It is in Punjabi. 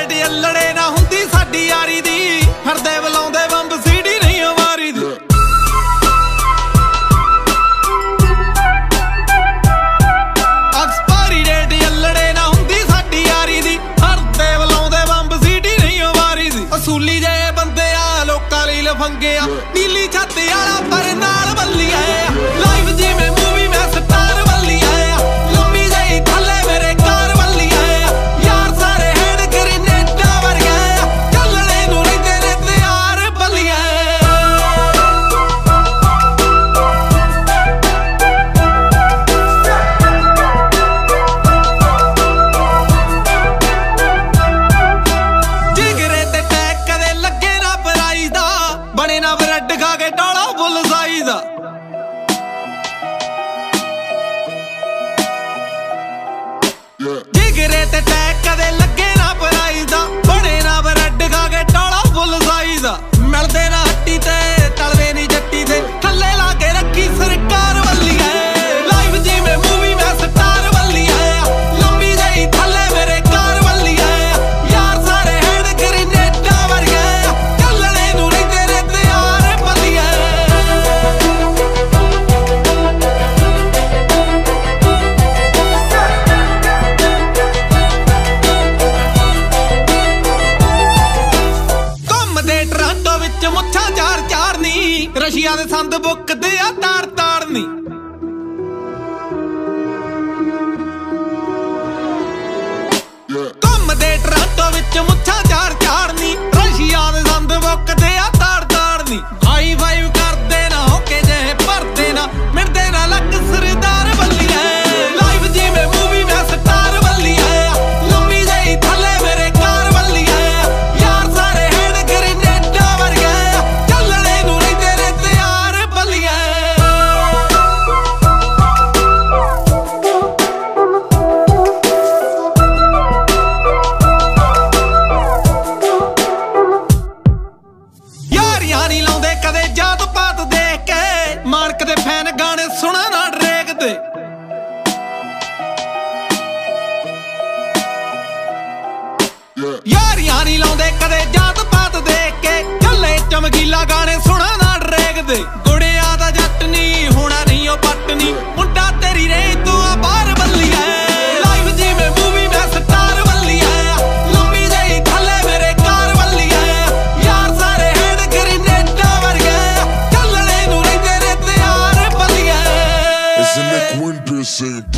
ਰੇਟ ਅਲੜੇ ਨਾ ਹੁੰਦੀ ਸਾਡੀ ਯਾਰੀ ਦੀ ਫਿਰਦੇ ਬੁਲਾਉਂਦੇ ਬੰਬ ਸੀੜੀ ਨਹੀਂ ਵਾਰੀ ਦੀ ਐਕਸਪਾਇਰੀ ਰੇਟ ਅਲੜੇ ਨਾ ਹੁੰਦੀ ਸਾਡੀ ਯਾਰੀ ਦੀ ਫਿਰਦੇ ਬੁਲਾਉਂਦੇ ਬੰਬ ਸੀੜੀ ਨਹੀਂ ਵਾਰੀ ਦੀ ਅਸੂਲੀ ਜੇ ਬੰਦੇ ਆ ਲੋਕਾਂ ਲਈ ਲਫੰਗੇ ਆ ਨੀਲੀ ਛੱਤ ਵਾਲਾ ਪਰ ਨਾਲ ਬੱਲੀਆਂ ਲਾਈਵ ਜਿਵੇਂ ਮੂਵੀ ਮੈਂ ਸਟਾਰ ਬੱਲੀਆਂ ਲੰਮੀ ਜਿਹੀ ਥੱਲੇ ਮੇਰੇ ਕਾਰ ਬੱਲੀਆਂ ਯਾਰ ਸਾਰੇ ਹੈਡ ਗ੍ਰੇਨੇਡਾਂ ਵਰਗੇ ਚੱਲਣੇ ਨੂੰ ਰਹਿੰਦੇ ਨੇ ਤਿਆਰ ਬੱਲੀਆਂ ਜਿਗਰੇ ਤੇ ਟੈਕ ਕਦੇ ਲੱਗੇ ਨਾ ਪ੍ਰਾਈਜ਼ ਦਾ ਬਣੇ ਨਾ ਬਰੈਡ ਖਾ ਕੇ ਡਾਲਾ ਫੁੱਲ ਸਾਈਜ਼ ਦਾ ਜਿਗਰੇ ਤੇ ਟੈਕ ਕਦੇ ਲੱਗੇ ਨਾ ਪ੍ਰਾਈਜ਼ ਦਾ ਬਣੇ ਨਾ ਬਰੈਡ ਖਾ ਕੇ ਡਾਲਾ ਫੁੱਲ ਸਾਈਜ਼ ਦਾ ਮਿਲਦੇ ਨਾ ਹੱਟੀ ਤੇ ਟਲਦੇ ਨਹੀਂ ਜੱਟੀ ਤੇ ਥੱਲੇ ਲਾ ਕੇ ਰੱਖੀ ਸਰਕਾਰ ਵੱਲੀਆਂ ਲਾਈਵ ਜਿਵੇਂ ਮੂਵੀ ਮੈਂ ਸਟਾਰ ਵੱਲੀਆਂ ਲੰਮੀ ਜਿਹੀ ਥੱਲੇ ਮੇਰੇ ਕਾਰ ਵੱਲੀਆਂ ਯਾਰ ਸਾਰੇ ਹੈਡ ਗ੍ਰੇਨੇਡਾਂ ਵਰਗੇ ਚੱਲਣੇ ਨੂੰ ਰਹਿੰਦੇ ਨੇ ਤਿਆਰ ਬੱਲੀਆਂ ਘੁੰਮਦੇ ਟਰਾਂਟੋ ਵਿੱਚ ਮੁੱਛਾਂ ਚਾਰ ਨੀ ਰਸ਼ੀਆ ਦੇ ਸੰਦ ਬੁੱਕਦੇ ਆ ਤਾੜ ਨੀ ਘੁੰਮਦੇ ਟਰਾਂਟੋ ਵਿੱਚ ਮੁੱਛਾਂ ਚਾਰ ਨੀ ਰਸ਼ੀਆ ਦੇ ਸੰਦ ਬੁੱਕਦੇ ਆ ਤਾੜ ਨੀ ਹਾਈ ਫਾਈਵ ਕਰਦੇ ਨਾ ਹੋਕੇ ਜਿਹੇ ਭਰਦੇ ਨਾ ਮਿਲਦੇ ਨਾ ਲੱਗ ਸਰਦਾਰ ਬੱਲੀਆਂ ਲਾਈਵ ਜਿਵੇਂ ਮੂਵੀ ਮੈਂ ਸਟਾਰ ਬੱਲੀਆਂ ਲੰਮੀ ਜਿਹੀ ਥੱਲੇ ਮੇਰੇ ਕਾਰ ਬੱਲੀਆਂ ਯਾਰ ਸਾਰੇ ਹੈਡ ਗ੍ਰੇਨੇਡਾਂ ਵਰਗੇ ਚੱਲਣੇ ਨੂੰ ਰਹਿੰਦੇ ਨੇ ਤਿਆਰ ਬੱਲੀਆਂ ਯਾਰੀਆਂ ਨਹੀਂ ਲਾਉਂਦੇ ਕਦੇ ਜਾਤ ਪਾਤ ਦੇਖ ਕੇ ਮਾਨਕ ਦੇ ਫੈਨ ਗਾਣੇ ਸੁਣਾ ਨਾ ਡਰੇਕ ਤੇ ਯਾਰੀਆਂ ਨਹੀਂ ਲਾਉਂਦੇ ਕਦੇ ਜਾਤ ਪਾਤ ਦੇਖ ਕੇ ਕੱਲੇ ਚਮਕੀਲਾ ਗਾਣੇ ਸੁਣਾ ਨਾ ਡਰੇਕ ਤੇ ਗੁੜਿਆਂ ਦਾ ਜੱਟ ਨਹੀਂ ਹੋਣਾ ਨਹੀਂ ਉਹ ਪੱਟ ਨਹੀਂ ਮੁੰਡਾ ਤੇਰੀ ਰੇਂਜ ਤੋਂ ਆ ਬਾਹਰ ਬੱਲੀਆਂ ਲਾਈਵ ਜਿਵੇਂ ਮੂਵੀ ਮੈਂ ਸਟਾਰ ਬੱਲੀਆਂ ਲੰਮੀ ਜਿਹੀ ਥੱਲੇ ਮੇਰੇ ਕਾਰ ਬੱਲੀਆਂ ਯਾਰ ਸਾਰੇ ਹੈਡ ਗ੍ਰੇਨੇਡਾਂ ਵਰਗੇ ਚੱਲਣੇ ਨੂੰ ਰਹਿੰਦੇ ਨੇ ਤਿਆਰ ਬੱਲੀਆਂ It's in the Queen piercing.